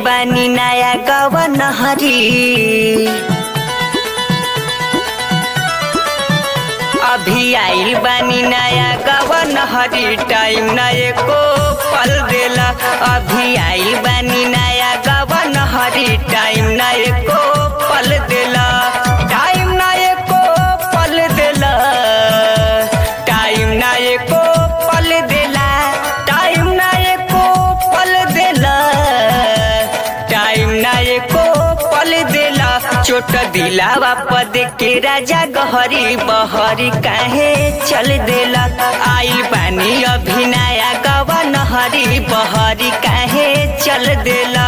बानी नया गवन हरी अभी आइल बानी नया गवन हरी टाइम न एको पल देला अभी आइल बानी नया गवन हरी टाइम न एको पल देला टाइम न एको पल देला टाइम न एको पल देला टाइम न एको पल देला टाइम न एको पल देला चोट दिलावा पद के राजा गहरी बहरी काहे चल देला आइल बानी अभी नया गवन हरी बहरी काहे चल देला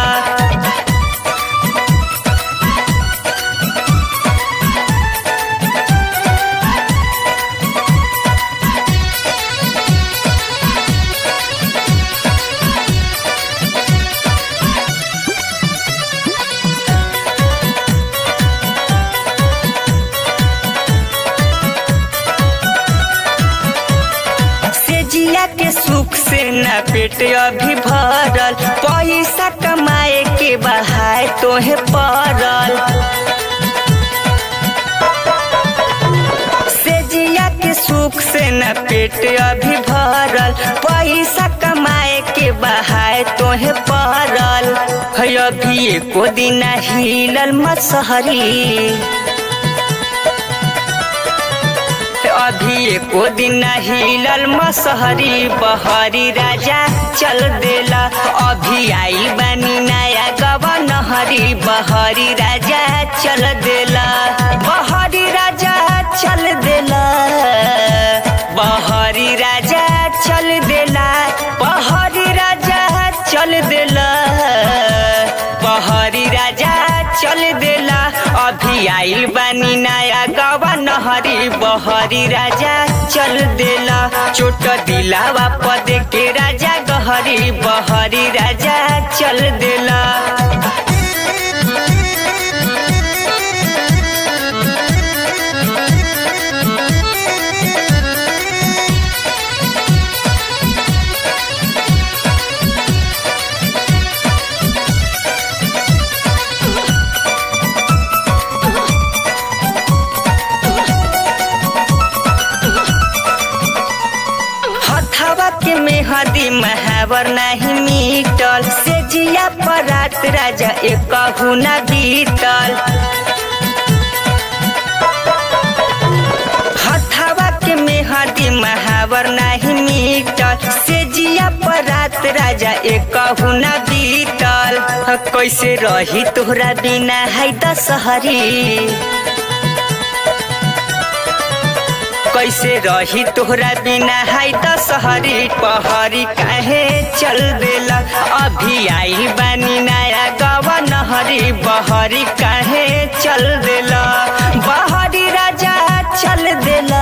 के सुख से न पेट अभी भरल पैसा कमाए के बहाए तोहे पड़ल सेजिया के सुख से न पेट अभी भरल पैसा कमाए के बहाए तोहे पड़ल है अभी एको दिन हिलल मसहरी अभी एको दिन हिलल मसहरी बहरी राजा चल देला अभी आइल बानी नया गवन हरी बहरी राजा चल देला बहरी राजा चल देला बहरी राजा चल देला बहरी राजा चल देला बहरी राजा चल देला अभी आइल बानी नया गवन हरी बहरी राजा चल देला चोट दिलावा पद के राजा गहरी बहरी राजा चल देला के मेहदी महावर नहीं मीटल से जिया पर रात राजा एक हुना बीतल हथावा के मेहदी महावर नहीं मीटल से जिया पर रात राजा एक हुना बीतल कैसे रही तोहरा बिना है दशहरी कैसे रही तोहरा बिना है दशहरी पहरी काहे चल देला अभी आइल बानी नया गवन हरी बहरी काहे चल देला बहरी राजा चल देला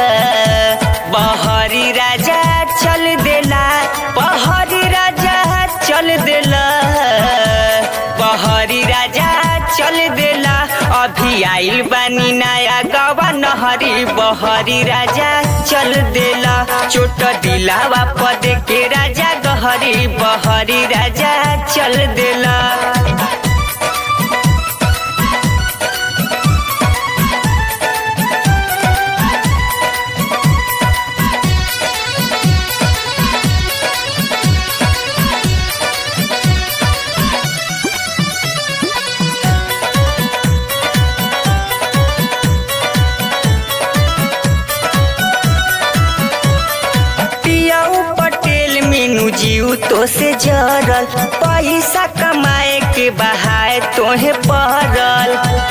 बहरी राजा चल देला बहरी राजा चल देला बहरी राजा चल देला अभी आइल बानी नया गवन हरी बहरी राजा चल देला चोट दिलावा पद के राजा गहरी बहरी राजा चल देला जीव तो से जरल पैसा कमाए के बहाए तोहे पड़ल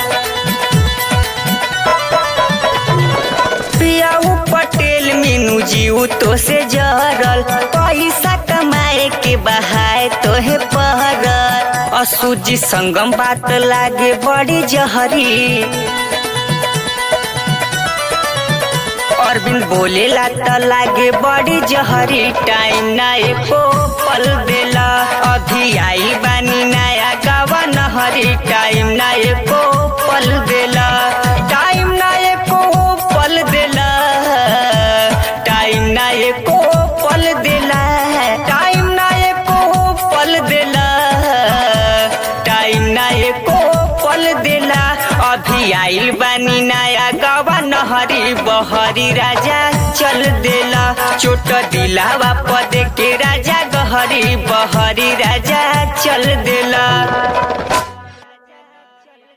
पियाऊ पटेल मीनू जीव तो से जरल पैसा कमाए के बहाए तोहे पड़ल असुजी संगम बात लागे बड़ी जहरी अरविंद बोलेला त लागे बड़ी जहरी टाइम न एको पल देला अभी आइल बानी नया गवन हरी टाइम न एको पल देला टाइम न एको पल देला टाइम न एको पल देला टाइम न एको पल देला बानी नया गवन हरी बहरी राजा चल देला चोट दिलावा पद के राजा गहरी बहरी राजा चल देला।